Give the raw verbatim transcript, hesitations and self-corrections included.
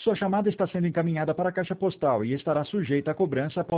Sua chamada está sendo encaminhada para a caixa postal e estará sujeita a cobrança após